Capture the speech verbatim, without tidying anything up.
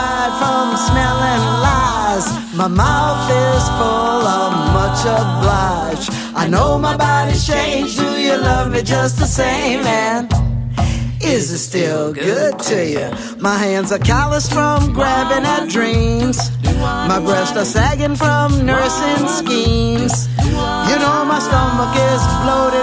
blue-eyed from smelling lies. My mouth is full of much obliged. I know my body's changed. Do you love me just the same? And is it still good to you? My hands are calloused from grabbing at dreams. My breasts are sagging from nursing schemes. You know my stomach is bloated